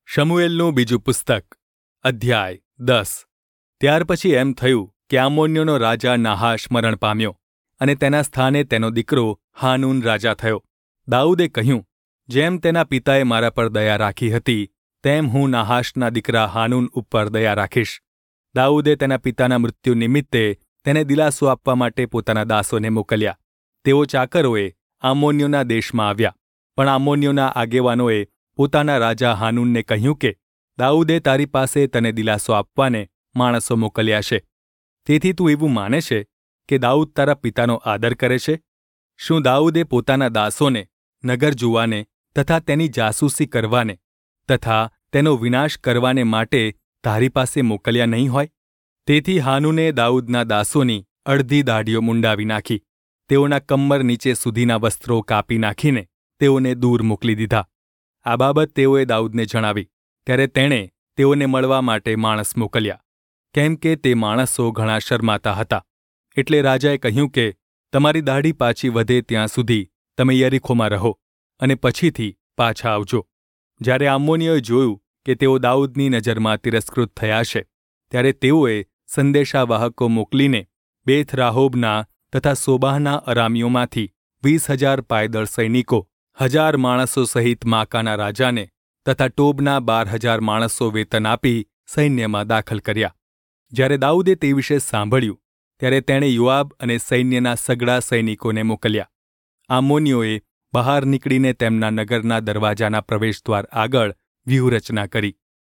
શમુએલનું બીજું પુસ્તક અધ્યાય 10 ત્યાર પછી એમ થયું કે આમોન્યોનો રાજા નાહાશ મરણ પામ્યો અને તેના સ્થાને તેનો દીકરો હાનૂન રાજા થયો. દાઉદે કહ્યું, જેમ તેના પિતાએ મારા પર દયા રાખી હતી તેમ હું નાહાશના દીકરા હાનૂન ઉપર દયા રાખીશ. દાઉદે તેના પિતાના મૃત્યુ નિમિત્તે તેને દિલાસો આપવા માટે પોતાના દાસોને મોકલ્યા. તેઓ ચાકરોએ આમોન્યોના દેશમાં આવ્યા, પણ આમોન્યોના આગેવાનોએ પોતાના રાજા હાનૂનને કહ્યું કે દાઉદે તારી પાસે તને દિલાસો આપવાને માણસો મોકલ્યા છે. તેથી તું એવું માને છે કે દાઉદ તારા પિતાનો આદર કરે છે? શું દાઉદે પોતાના દાસોને નગર જોવાને તથા તેની જાસૂસી કરવાને તથા તેનો વિનાશ કરવાને માટે તારી પાસે મોકલ્યા નહીં હોય? તેથી હાનૂને દાઉદના દાસોની અડધી દાઢીઓ મુંડાવી નાખી, તેઓના કમર નીચે સુધીના વસ્ત્રો કાપી નાખીને તેઓને દૂર મોકલી દીધા. આ બાબત તેઓએ દાઉદને જણાવી, ત્યારે તેણે તેઓને મળવા માટે માણસ મોકલ્યા, કેમ કે તે માણસો ઘણા શરમાતા હતા. એટલે રાજાએ કહ્યું કે તમારી દાઢી પાછી વધે ત્યાં સુધી તમે યરીખોમાં રહો અને પછીથી પાછા આવજો. જ્યારે આમોનીઓએ જોયું કે તેઓ દાઉદની નજરમાં તિરસ્કૃત થયા છે, ત્યારે તેઓએ સંદેશાવાહકો મોકલીને બેથ રાહોબના તથા સોબાહના અરામીઓમાંથી 20,000 પાયદળ સૈનિકો, 1,000 માણસો સહિત માકાના રાજાને તથા ટોબના 12,000 માણસો વેતન આપી સૈન્યમાં દાખલ કર્યા. જ્યારે દાઉદે તે વિશે સાંભળ્યું ત્યારે તેણે યોઆબ અને સૈન્યના સગળા સૈનિકોને મોકલ્યા. આમોનીઓએ બહાર નીકળીને તેમના નગરના દરવાજાના પ્રવેશદ્વાર આગળ વ્યૂહરચના કરી.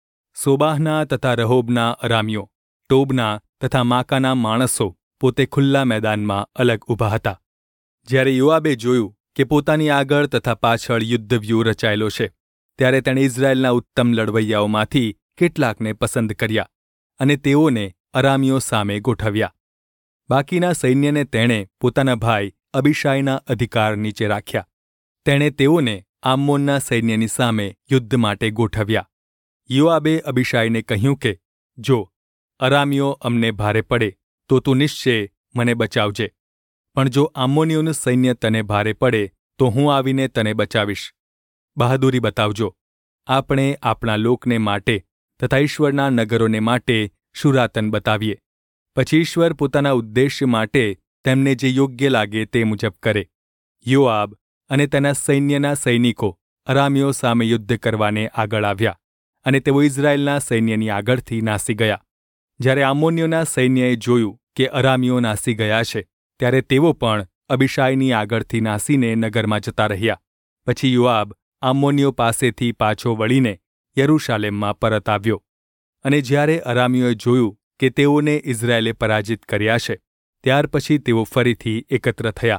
સોબાહના તથા રહોબના અરામીઓ, ટોબના તથા માકાના માણસો પોતે ખુલ્લા મેદાનમાં અલગ ઊભા હતા. જ્યારે યોઆબે જોયું કે પોતાની આગળ તથા પાછળ યુદ્ધવ્યૂહ રચાયેલો છે, ત્યારે તેણે ઇઝરાયેલના ઉત્તમ લડવૈયાઓમાંથી કેટલાકને પસંદ કર્યા અને તેઓને અરામીઓ સામે ગોઠવ્યા. બાકીના સૈન્યને તેણે પોતાના ભાઈ અબીશાયના અધિકાર નીચે રાખ્યા. તેણે તેઓને આમોનના સૈન્યની સામે યુદ્ધ માટે ગોઠવ્યા. યોઆબે અબીશાયને કહ્યું કે જો અરામીઓ અમને ભારે પડે તો તું નિશ્ચય મને બચાવજે, પણ જો આમોનીઓનું સૈન્ય તને ભારે પડે તો હું આવીને તને બચાવીશ. બહાદુરી બતાવજો. આપણે આપણા લોકને માટે તથા ઈશ્વરના નગરોને માટે શુરાતન બતાવીએ. પછી ઈશ્વર પોતાના ઉદ્દેશ્ય માટે તેમને જે યોગ્ય લાગે તે મુજબ કરે. યોઆબ અને તેના સૈન્યના સૈનિકો અરામીઓ સામે યુદ્ધ કરવાને આગળ આવ્યા અને તેઓ ઇઝરાયેલના સૈન્યની આગળથી નાસી ગયા. જ્યારે આમોનીઓના સૈન્યએ જોયું કે અરામીઓ નાસી ગયા છે, ત્યારે તેઓ પણ અબીશાયની આગળથી નાસીને નગરમાં જતા રહ્યા. પછી યોઆબ આમોનીઓ પાસેથી પાછો વળીને યરૂશાલેમમાં પરત આવ્યો. અને જ્યારે અરામીઓએ જોયું કે તેઓને ઇઝરાયેલે પરાજિત કર્યા છે, ત્યાર પછી તેઓ ફરીથી એકત્ર થયા.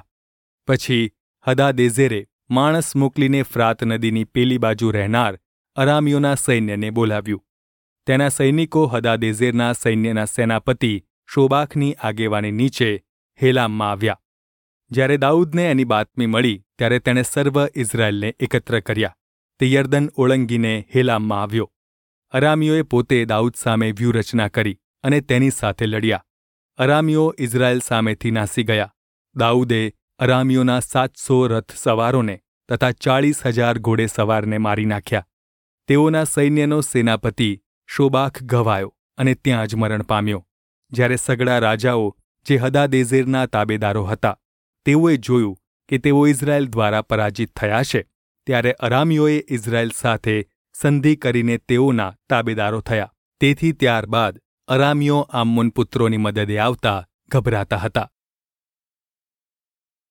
પછી હદાદેઝેરે માણસ મોકલીને ફ્રાત નદીની પેલી બાજુ રહેનાર અરામીઓના સૈન્યને બોલાવ્યું. તેના સૈનિકો હદાદેઝેરના સૈન્યના સેનાપતિ શોબાખની આગેવાની નીચે હેલામમાં આવ્યા. જ્યારે દાઉદને એની બાતમી મળી ત્યારે તેણે સર્વ ઇઝરાયેલને એકત્ર કર્યા. તે યર્દન ઓળંગીને હેલામમાં આવ્યો. અરામીઓએ પોતે દાઉદ સામે વ્યૂહરચના કરી અને તેની સાથે લડ્યા. અરામીઓ ઇઝરાયેલ સામેથી નાસી ગયા. દાઉદે અરામીઓના 700 રથ સવારોને તથા 40,000 ઘોડે સવારને મારી નાખ્યા. તેઓના સૈન્યનો સેનાપતિ શોબાખ ઘવાયો અને ત્યાં જ મરણ પામ્યો. જ્યારે સગળા રાજાઓ જે હદાદેઝેરના તાબેદારો હતા, તેઓએ જોયું કે તેઓ ઇઝરાયેલ દ્વારા પરાજિત થયા છે, ત્યારે અરામીઓએ ઇઝરાયેલ સાથે સંધિ કરીને તેઓના તાબેદારો થયા. તેથી ત્યારબાદ અરામીઓ આમોન પુત્રોની મદદે આવતા ગભરાતા હતા.